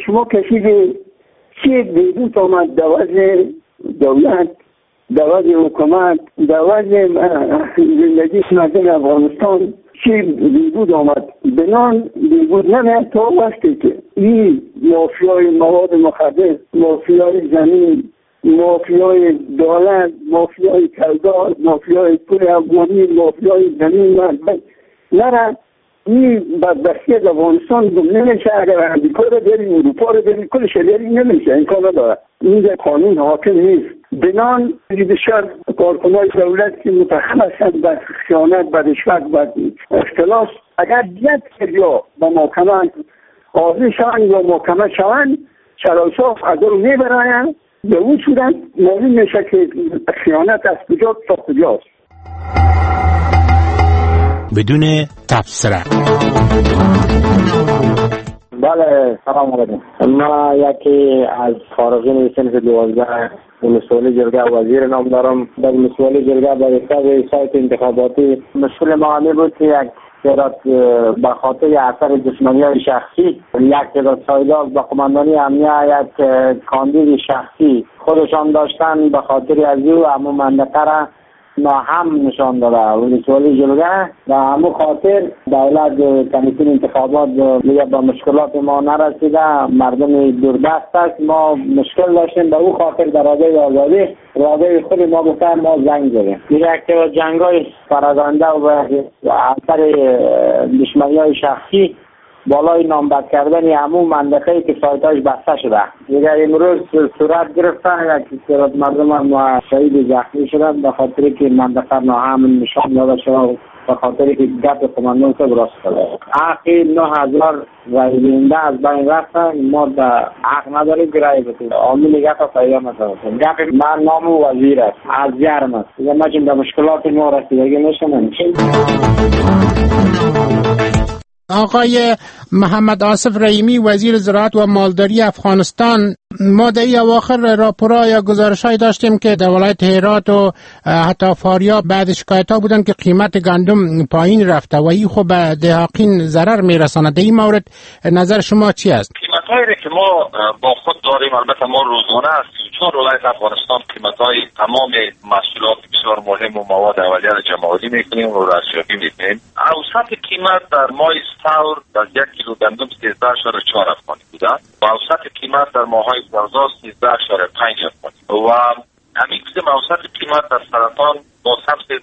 شما کشید چه بیدوت آمد در وضع دولت، در وضع حکومت، در وضع زندگی مردم افغانستان چه بیدود آمد. بنان بیدود نمید تا وقتی که این مافیای مواد مخدر، مافیای زمین، مافیای دولت، مافیای کلدار، مافیای پول افغانی، مافیای زمین مرد نرد، این بدبختی از افغانستان نمیشه. اگر امریکا رو داری، اروپا رو داری، کل شریعی نمیشه، امکان نداره. این قانون حاکم نیست. بنان بسیار کارکنان دولت که متهم هستند بر خیانت، بر رشوت، بر اختلاس، اگر یک یا با محکمه حاضر شوند یا محکمه شوند، شرایصاف از رو میبراین، به اون صورت معلوم میشه که خیانت از کجا تا کجاست. بدون تبصره. بله، سلام علیکم. ما یکی از فارغین صنف 12 مسئول جرگه وزیر نام دارم. در مسئول جرگه با حساب سایت انتخاباتی مشکل ما همی بود که یک تعداد به خاطر اثر دشمنی‌های شخصی، یک تعداد سایدار با قماندانی امنیه یک کاندید شخصی خودشان داشتن، به خاطر از او همون منطقه را ناهم نشان داده مسئول جلگه و همون خاطر دولت کمیسیون انتخابات میگه با مشکلات ما نرسیده، مردم دوردست است، ما مشکل داشتیم، به او خاطر در راده آزادی راده خود ما گفتن ما زنگ زدیم. میگه که جنگای پراگاندا و اثر دشمنی‌های شخصی بالای نامبد کردن همون منطقه‌ای که سایتاش بسته شده. دیگر امروز صورت گرفتن یک تعداد مردم هم شهید زخمی شدن به خاطر که منطقه ناامن نشان داده شده، به خاطر که گپ قماندان صاحب راست کرده. حقی 9000 رای دهنده از بین رفتن، ما حق نداریم که رای بدیم. عامل گپ پیدا نشده. گپ من نام وزیر است، از یارم است. دیگه ما چون به مشکلات ما رسیدگی نشدیم. آقای محمد آصف رحیمی وزیر زراعت و مالداری افغانستان، ما در این اواخر راپورها یا گزارش‌هایی داشتیم که در ولایت هرات و حتی فاریاب بعد شکایت‌ها بودن که قیمت گندم پایین رفته و این خب به دهقین ضرر میرساند. در این مورد نظر شما چی است؟ قیمت‌هایی که ما با خود داریم، البته ما روزانه از 34 ولایت افغانستان قیمت‌های تمام محصولات بسیار مهم و مواد اولیه را جمع‌آوری می‌کنیم و ارزیابی می‌کنیم. اوسط قیمت در ماه ثور در 1 کیلو گندم 13.4 افغانی بوده و اوسط قیمت در ماه‌های خرداد 13.5 افغانی و همین قسم اوسط قیمت در سرطان با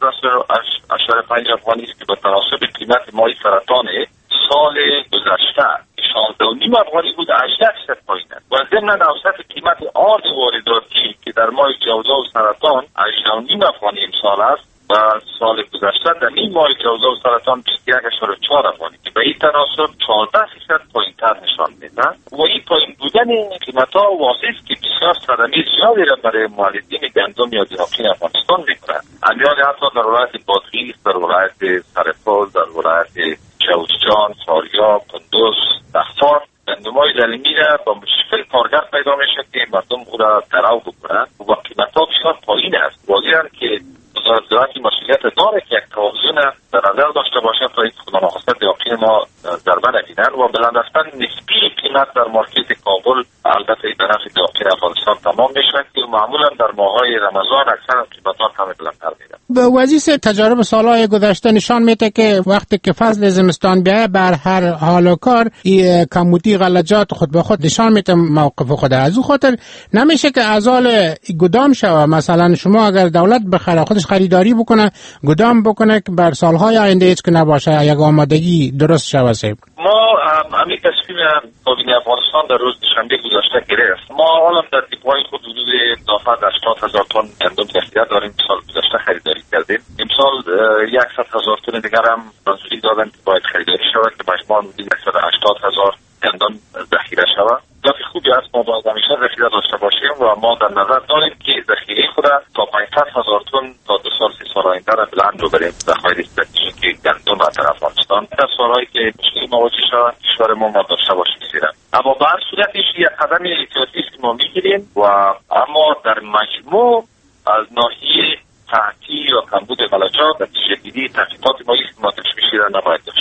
13.5 افغانی است که به تناسب قیمت ماه سرطان سال گذشته 16.5 افغانی بود، 18% پایین است و ضمن اوسط قیمت آرد وارداتی که در ماه جوزا و سرطان 18.5 افغانی امسال است و سال گذشته در این ماه جوزا و سرطان 21.4 افغانی که به این تناسب 14% پایین‌تر نشان میده و این پایین بودن این قیمت‌ها واضح است که بسیار صدمه زیادی را برای مولدین گندم یا دهقان افغانستان می‌کند. امیال حتی در ولایت بادغیس، در ولایت سرپل، در ولایت جوزجان، فاریاب، کندوز، بختار گندم‌های زمینی را با مشکل کارگر پیدا میشه که مردم او را درو بکنند و قیمت‌ها بسیار پایین است. واضحاً که وزارت زراعت مسئولیت داره که یک توازن در نظر داشته باشه تا این خدا نخواسته دهقان ما ضربه نبینند و بلند رفتن نسبی قیمت در مارکت کابل البته به نفع دهقان افغانستان تمام میشه که معمولا در ماه‌های رمضان اکثر قیمت‌ها کم بلندتر میره. به وزیر تجارب سالهای گذشته نشان میده که وقتی که فصل زمستان بیایه بر هر حال و کار این کمبودی غلجات خود به خود نشان میده موقف خود. از اون خاطر نمیشه که ازال گدام شوه. مثلا شما اگر دولت بخره خودش خریداری بکنه، گدام بکنه که بر سالهای آینده هیچ که نباشه، یک آمادگی درست شوه. ما همین تصمیم کابینه افغانستان در روز دوشنبه گذشته گرفت. ما حالا در دیپوهای خود حدود اضافه 80,000 تن گندم ذخیره داریم. سال گذشته خریداری کردیم. امسال 100,000 تن دیگر هم منظوری دادن که باید خریداری شود که مجموعاً 180,000 گندم ذخیره شود. گفت خوبی است ما باید همیشه ذخیره داشته باشیم و ما در نظر داریم که ذخیره خود تا 500,000 تن تا 2 سال 3 سال آینده را بلند ببریم. ذخایر استراتژیک گندم در افغانستان در سالهایی که مشکل مواجه شود کشور ما داشته باشیم زیرا. اما به هر صورتش یک قدم احتیاطی است که ما میگیریم و اما در مجموع از ناحیه صحتی یا کمبود غلجات نتیجه گیری تحقیقات ما است که ما تشویشی را نباید داشته باشیم.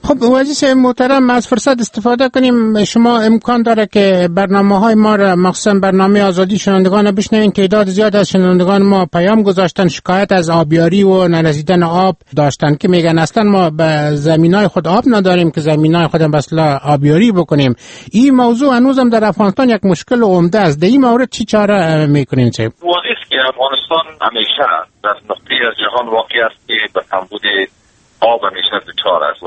خب عزیز محترم، از فرصت استفاده کنیم. شما امکان داره که برنامه‌های ما را مخصوصا برنامه آزادی شنوندگان بشنوین. تعداد زیاد از شنوندگان ما پیام گذاشتن، شکایت از آبیاری و نرسیدن آب داشتن که میگن اصلا ما به زمینای خود آب نداریم که زمینای خودم اصلا آبیاری بکنیم. این موضوع هنوزم در افغانستان یک مشکل عمده است. در این مورد چی چاره میکنین؟ چه واضحه که افغانستان همیشه در نقطه از جهان واقع است که به کمبود آب همیشه دچار است و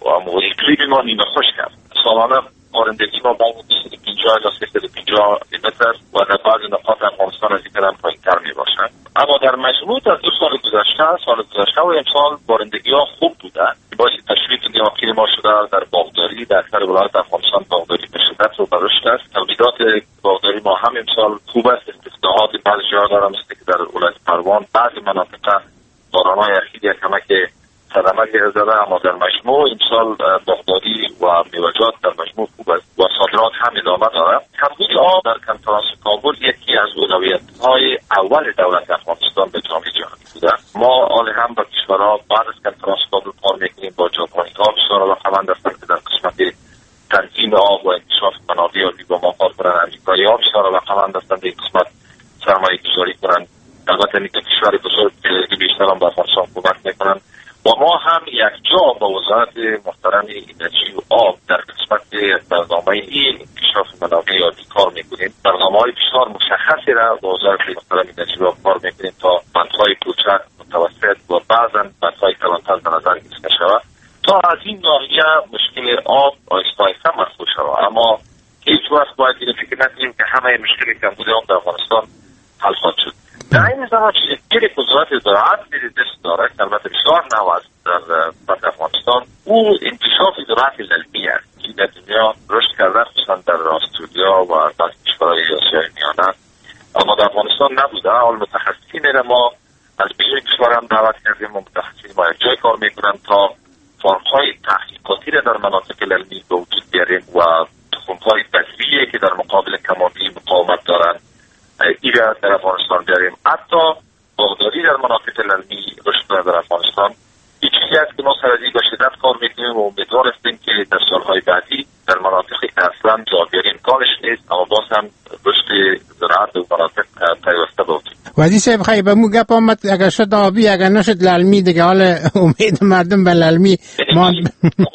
اقلیم ما نیمه خشک است. سالانه بارندگی ما بین 250 تا 350 لیتر است و در بعضی نقاط افغانستان از این قدر پایین‌تر میباشد. اما در مجموع از 2 سال گذشته و امسال بارندگی ها خوب بوده، باعث تشویق نیاکین ما شده. در باغداری در اکثر ولایات افغانستان باغداری به شدت رو برشت است. تولیدات باغداری ما هم امسال خوب است. استثناءات بعضی جاها داره، مثل که در ولایت پروان بعضی مناطق باران‌های اخیر کمک صدمه زده، اما در مجموع امسال باغداری و میوه‌جات در مجموع خوب است و صادرات هم ادامه دارد. کمبود آب در کنفرانس کابل یکی از اولویت‌های اول دولت افغانستان به جامعه جهانی بوده. ما حال هم با کشورها بعد از کنفرانس کابل کار می‌کنیم، با جامعه‌ها بسیار علاقه‌مند هستند که در قسمت تنظیم آب و انکشاف منابع آبی با ما کار کنند. امریکایی‌ها بسیار علاقه‌مند هستند این قسمت سرمایه‌گذاری کنند. البته این کشور بزرگ که بیشتر هم به افغانستان کمک می‌کنند و ما هم یک جا با وزارت محترم انرژی و آب در قسمت برنامه انکشاف منابع آبی کار میکنیم. برنامه‌های بسیار مشخصی را با وزارت محترم انرژی و آب کار میکنیم تا بندهای کوچک، متوسط و بعضا بندهای کلانتر به نظر گرفته شود تا از این ناحیه مشکل آب آهسته مرفوع شود. اما هیچ وقت باید این فکر نکنیم که همه مشکل کمبود آب در افغانستان حل خواهد شد. در این زمان چیزی که وزارت زراعت دست داره که البته بسیار نو است در افغانستان، او انکشاف زراعت علمی است که در دنیا رشد کرده، خصوصا در استرالیا و بعضی کشورهای آسیای میانه، اما در افغانستان نبوده. حال متخصصین ما از بیرون کشور هم دعوت کردیم و متخصصین ما یک جای کار میکنن تا فارم‌های تحقیقاتی را در مناطق علمی به وجود بیاریم و تخم‌های بذریه که در مقابل کم‌آبی مقاومت دارند ایران در افغانستان داریم. حتی باغداری در مناطق علمی رشد در افغانستان این چیزی است که ما سرازی با شدت کار میکنیم و امیدوار هستیم که در سالهای بعدی در مناطقی که اصلا جاگیری امکانش نیست اما باز هم رشد زراعت در مناطق پیوسته باشیم. وزیر صاحب خیلی به مو گپ آمد اگر شد آبی اگر نشد للمی دیگه، حال امید مردم به للمی یعنی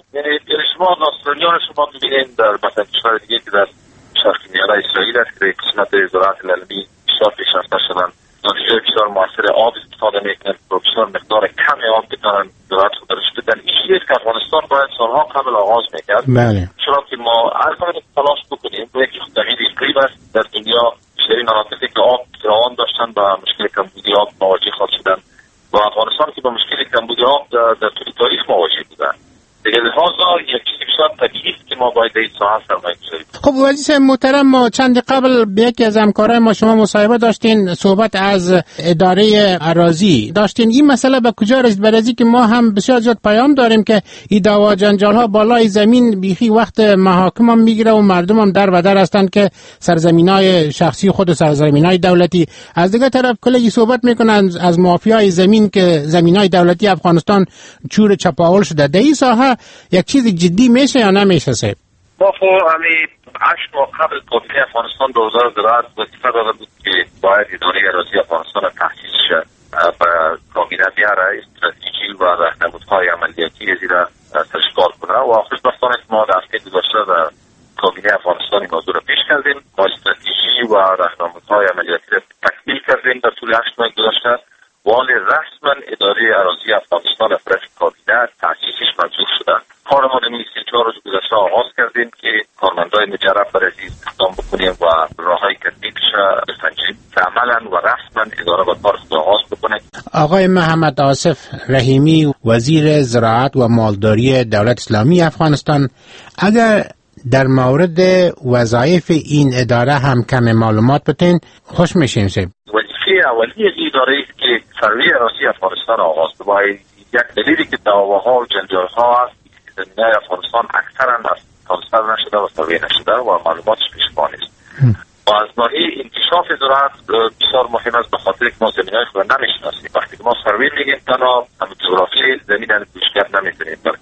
شما استرالیا شما ببینید در مثلا کشور دیگه که در شرقی میانه اسرائیل است که قسمت زراعت علمی بسیار پیشرفته شدن، نتیجه بسیار موثر آب استفاده میکنند و بسیار مقدار کم آب بتوانن زراعت خود رشد بدن. این چیزی که افغانستان باید سالها قبل آغاز میکرد. بله. چرا که ما هر کاری تلاش بکنیم و یکی تغییر اقلیم است در دنیا، بیشترین مناطقی که آب فراوان داشتن با مشکل کمبودی آب مواجه خواهد شدن و افغانستان که با مشکل کمبودی آب در طول تاریخ مواجه بودن. دیگه لحاظا یک چیزی بسیار طبیعی است که ما باید در این ساحه سرمایه‌گذاری کنیم. خب وزیر محترم، ما چند قبل به یکی از همکارای ما شما مصاحبه داشتین، صحبت از اداره اراضی داشتین. این مسئله به کجا رسید؟ برای که ما هم بسیار زیاد پیام داریم که این دعوا جنجال ها بالای زمین بیخی وقت محاکم هم میگیره و مردم هم در و در هستند که سرزمینای شخصی خود و سرزمینای دولتی. از دیگه طرف کلی صحبت میکنن از مافیای زمین که زمینای دولتی افغانستان چور چپاول شده. در این ساحه یک چیز جدی میشه یا نمیشه صاحب؟ ما همین 8 ماه قبل کابینه افغانستان به وزارت زراعت وظیفه داده بود که باید اداره اراضی افغانستان تأسیس شد و کابینه بیاره استراتژی و راهنمودهای عملیاتی زیرا تشکیل کنه و خوشبختانه ما در هفته گذشته در کابینه افغانستان این موضوع را پیش کردیم. ما استراتژی و راهنمودهای عملیاتی را تکمیل کردیم در طول 8 ماه گذشته و حال رسما اداره اراضی افغانستان از طرف کابینه تأسیسش منظور شده. کار ما در 24 روز گذشته آغاز کردیم که کارمندای مجرب برای استخدام بکنیم و راههای تطبیقش بسنجیم که عملا و رسما اداره با کار خود آغاز بکنه. آقای محمد آصف رحیمی، وزیر زراعت و مالداری دولت اسلامی افغانستان، اگر در مورد وظایف این اداره هم کم معلومات بتین خوش میشیم. وظیفه اولیه این اداره است که سروی اراضی افغانستان آغاز بکنه. یک دلیلی که دعواها و جنجالها است که زمینای افغانستان اکثرا کانسر نشده و سروی نشده و معلوماتش پیش پا نیست. و از ناحیه انکشاف زراعت بسیار مهم است به خاطر که ما زمینای خود نمیشناسیم. وقتی که ما سروی میگیم تنها هم جغرافی زمین رو گوشگرد نمیکنیم، بلکه ما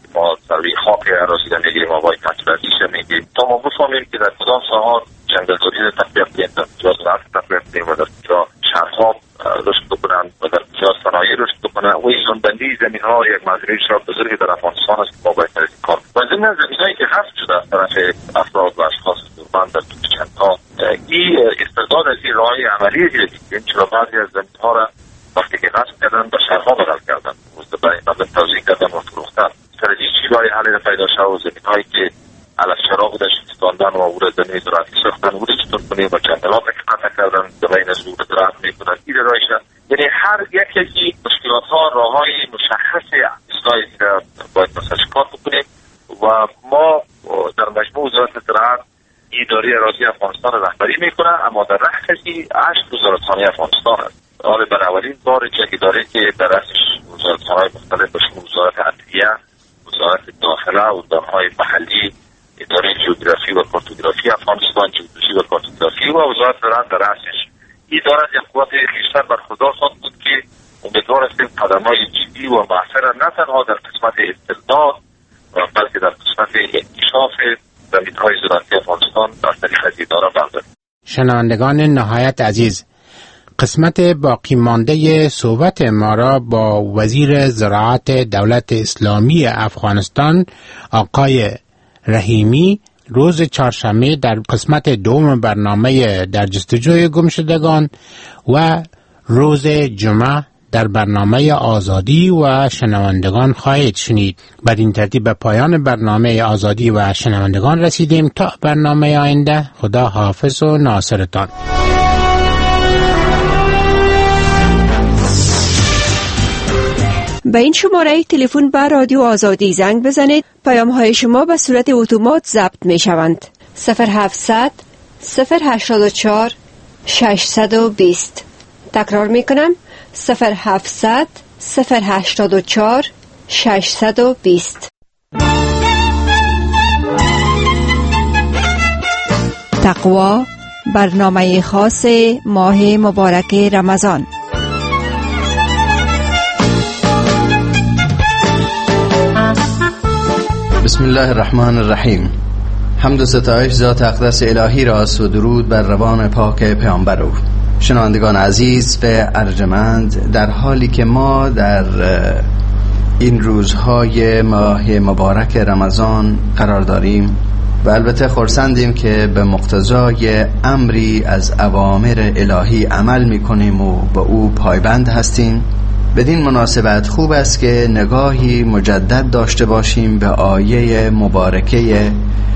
سروی خاک اراضی را میگیریم، آبای مطلبیش را میگیریم، تا ما بفهمیم که در کدام ساحات جنگلداری را تقویت کنیم، در کجا زراعت تقویت کنیم و در کجا شهرها رشد بکنند و در کجا صنایع رشد بکنند. و ایزون بندی زمین‌ها یک مسئله بسیار بزرگی در افغانستان است که ما باید این کار و ضمن زمینایی که حذف شده از طرف افراد و اشخاص دوربند در طول چندها این استعداد از این راهی عملی دیدیم، چرا بعضی از زمین‌ها را وقتی که غصب کردن به شهرها بدل کردن، برای مردم توزیع کردن و فروختن. استراتژی برای حل پیدا شد و زمین‌هایی که علف شراب بودش استاندن و او را زمین زراعتی ساختن، او را چطور کنیم و جنگلات را قطع کردن زمین از او را زراعت میکنن. این رایش یعنی هر یک از این مشکلات‌ها راه‌های مشخص اصلاحی که باید مثلا کار بکنیم و ما در مجموع وزارت زراعت اداره اراضی افغانستان را رهبری میکنه، اما در رأس این 8 وزارتخانه افغانستان است. حالا برای اولین بار یک اداره که در رأسش وزارتخانه‌های مختلف باشن، وزارت عدلیه، وزارت داخله، اداره‌های محلی، اداره جغرافی و کارتوگرافی افغانستان، جغرافی و کارتوگرافی و وزارت زراعت در رأسش. این اداره یک قوت بیشتر برخوردار خواهد بود که امیدوار هستیم قدم‌های جدی و مؤثر نه تنها در قسمت استعداد بلکه در قسمت انکشاف زمین‌های زراعتی افغانستان از طریق اداره برداریم. شنوندگان نهایت عزیز، قسمت باقی مانده صحبت ما را با وزیر زراعت دولت اسلامی افغانستان آقای رحیمی روز چهارشنبه در قسمت دوم برنامه در جستجوی گمشدگان و روز جمعه در برنامه آزادی و شنوندگان خواهید شنید. بر این ترتیب به پایان برنامه آزادی و شنوندگان رسیدیم. تا برنامه آینده، خدا حافظ و ناصرتان. به این شماره تلفن به رادیو آزادی زنگ بزنید. پیام‌های شما به صورت اتومات ضبط می‌شوند. 0700 084 620. تکرار می‌کنم 0700 084 620. تقوا، برنامه خاص ماه مبارک رمضان. بسم الله الرحمن الرحیم. حمد و ستایش ذات اقدس الهی راست و درود بر روان پاک پیامبر او. شنوندگان عزیز و ارجمند، در حالی که ما در این روزهای ماه مبارک رمضان قرار داریم و البته خرسندیم که به مقتضای امری از اوامر الهی عمل میکنیم و به او پایبند هستیم، بدین مناسبت خوب است که نگاهی مجدد داشته باشیم به آیه مبارکه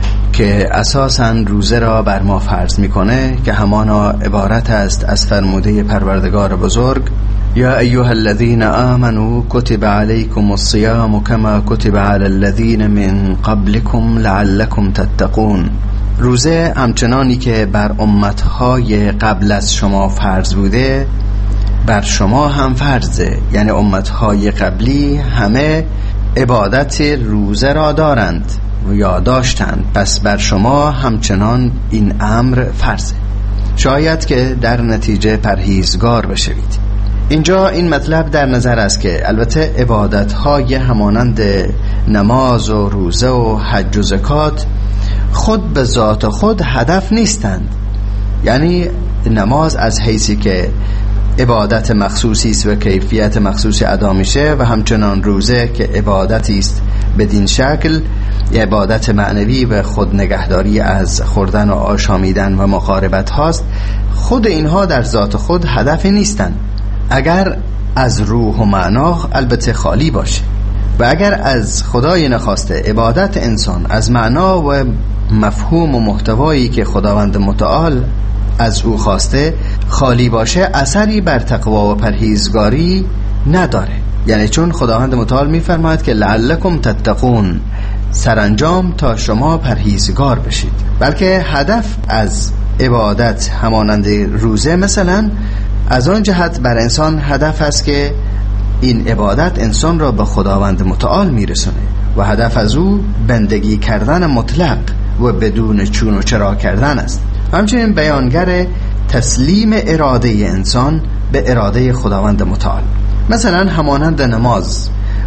که اساساً روزه را بر ما فرض میکنه، که همانا عبارت است از فرموده پروردگار بزرگ: یا ایها الذین آمنوا کتب علیکم الصیام کما کتب علی الذین من قبلکم لعلکم تتقون. روزه همچنانی که بر امتهای قبل از شما فرض بوده بر شما هم فرضه، یعنی امتهای قبلی همه عبادت روزه را دارند و یا داشتند، پس بر شما همچنان این امر فرضه، شاید که در نتیجه پرهیزگار بشوید. اینجا این مطلب در نظر است که البته عبادتهای همانند نماز و روزه و حج و زکات خود به ذات خود هدف نیستند. یعنی نماز از حیثی که عبادت مخصوصی است و کیفیت مخصوصی ادا میشه و همچنان روزه که عبادتی است بدین شکل، عبادت معنوی و خود نگهداری از خوردن و آشامیدن و مقاربت هاست، خود اینها در ذات خود هدفی نیستند، اگر از روح و معنا البته خالی باشه. و اگر از خدای نخواسته عبادت انسان از معنا و مفهوم و محتوایی که خداوند متعال از او خواسته خالی باشه، اثری بر تقوا و پرهیزگاری نداره. یعنی چون خداوند متعال میفرماید که لعلکم تتقون، سرانجام تا شما پرهیزگار بشید. بلکه هدف از عبادت همانند روزه مثلا از آن جهت بر انسان هدف است که این عبادت انسان را به خداوند متعال میرسونه و هدف از او بندگی کردن مطلق و بدون چون و چرا کردن است. همچنین بیانگر تسلیم اراده انسان به اراده خداوند متعال. مثلا همانند نماز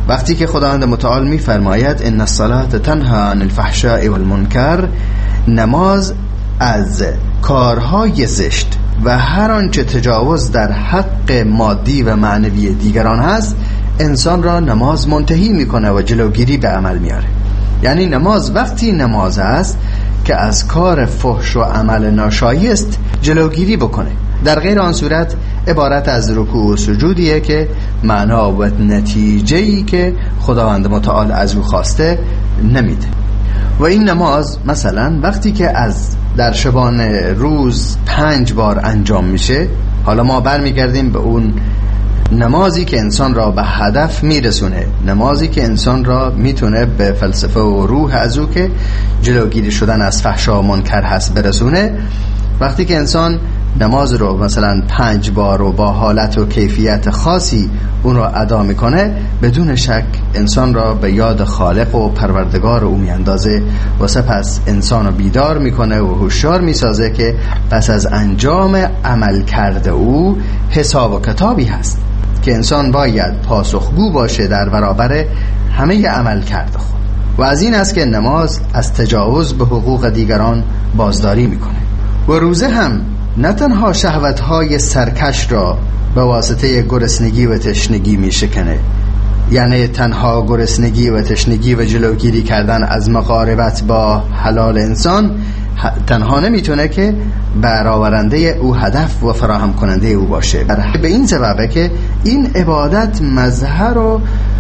وقتی که خداوند متعال می‌فرماید ان الصلاة تنهی عن الفحشاء والمنکر، نماز از کارهای زشت و هر آنچه تجاوز در حق مادی و معنوی دیگران هست انسان را نماز منتهی میکنه و جلوگیری به عمل میاره. یعنی نماز وقتی نماز است که از کار فحش و عمل ناشایست جلوگیری بکنه، در غیر آن صورت عبارت از رکوع و سجودیه که معنا و نتیجه‌ای که خداوند متعال از او خواسته نمیده. و این نماز مثلا وقتی که از در شبان روز 5 بار انجام میشه، حالا ما برمیگردیم به اون نمازی که انسان را به هدف میرسونه، نمازی که انسان را میتونه به فلسفه و روح از او که جلوگیری شدن از فحشا و منکر هست برسونه. وقتی که انسان نماز رو مثلا 5 بار و با حالت و کیفیت خاصی اون رو ادا میکنه، بدون شک انسان را به یاد خالق و پروردگار او میاندازه و سپس انسان رو بیدار میکنه و هوشیار میسازه که پس از انجام عمل کرده او حساب و کتابی هست که انسان باید پاسخگو باشه در برابر همه عمل کرده خود. و از این است که نماز از تجاوز به حقوق دیگران بازداری میکنه. و روزه هم نه تنها شهوت‌های سرکش را به واسطه گرسنگی و تشنگی میشکنه، یعنی تنها گرسنگی و تشنگی و جلوگیری کردن از مقاربت با حلال انسان تنها نمیتونه که برآورنده او هدف و فراهم کننده او باشه. به این سببه که این عبادت مظهر و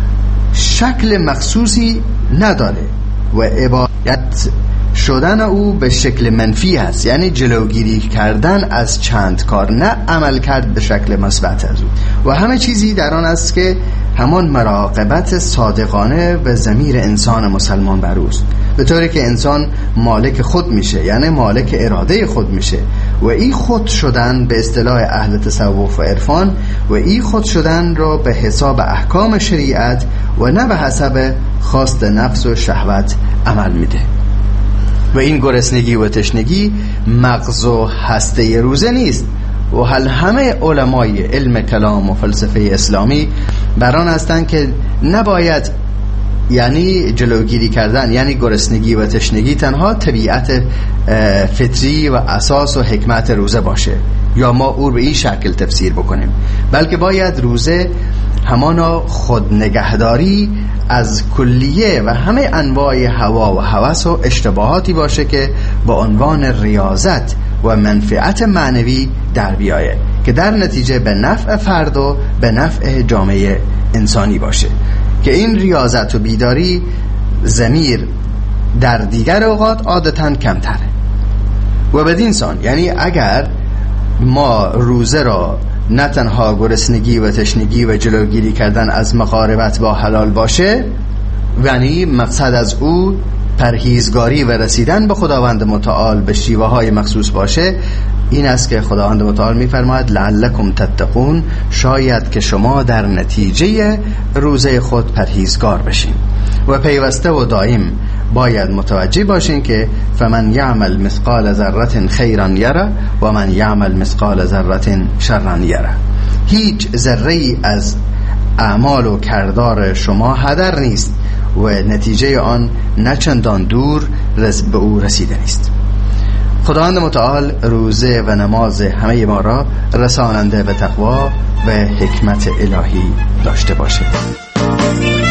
شکل مخصوصی نداره و عبادت شدن او به شکل منفی است، یعنی جلوگیری کردن از چند کار، نه عمل کرد به شکل مثبت از او. و همه چیزی در آن است که همان مراقبت صادقانه به ضمیر انسان مسلمان بر اوست، به طوری که انسان مالک خود میشه، یعنی مالک اراده خود میشه. و این خود شدن به اصطلاح اهل تصوف و عرفان، و این خود شدن را به حساب احکام شریعت و نه به حسب خواست نفس و شهوت عمل میده. و این گرسنگی و تشنگی مغز و هسته روزه نیست. و همه علمای علم کلام و فلسفه اسلامی بران هستند که نباید، یعنی جلوگیری کردن، یعنی گرسنگی و تشنگی تنها طبیعت فطری و اساس و حکمت روزه باشه یا ما او به این شکل تفسیر بکنیم، بلکه باید روزه همانا خود نگهداری از کلیه و همه انواع هوا و هوس و اشتباهاتی باشه که با عنوان ریاضت و منفعت معنوی در بیایه که در نتیجه به نفع فرد و به نفع جامعه انسانی باشه، که این ریاضت و بیداری ضمیر در دیگر اوقات عادتاً کمتره. و بدین سان یعنی اگر ما روزه را نه تنها گرسنگی و تشنگی و جلوگیری کردن از مقاربت با حلال باشه، یعنی مقصد از او پرهیزگاری و رسیدن به خداوند متعال به شیوه های مخصوص باشه، این است که خداوند متعال می‌فرماید لعلکم تتقون، شاید که شما در نتیجه روزه خود پرهیزگار بشین. و پیوسته و دائم باید متوجه باشین که فمن یعمل مثقال ذره خیرا یره و من یعمل مثقال ذره شرا یره. هیچ ذره‌ای از اعمال و کردار شما هدر نیست و نتیجه آن نه چندان دور به او رسیده نیست. خداوند متعال روزه و نماز همه ما را رساننده به تقوا و حکمت الهی داشته باشه.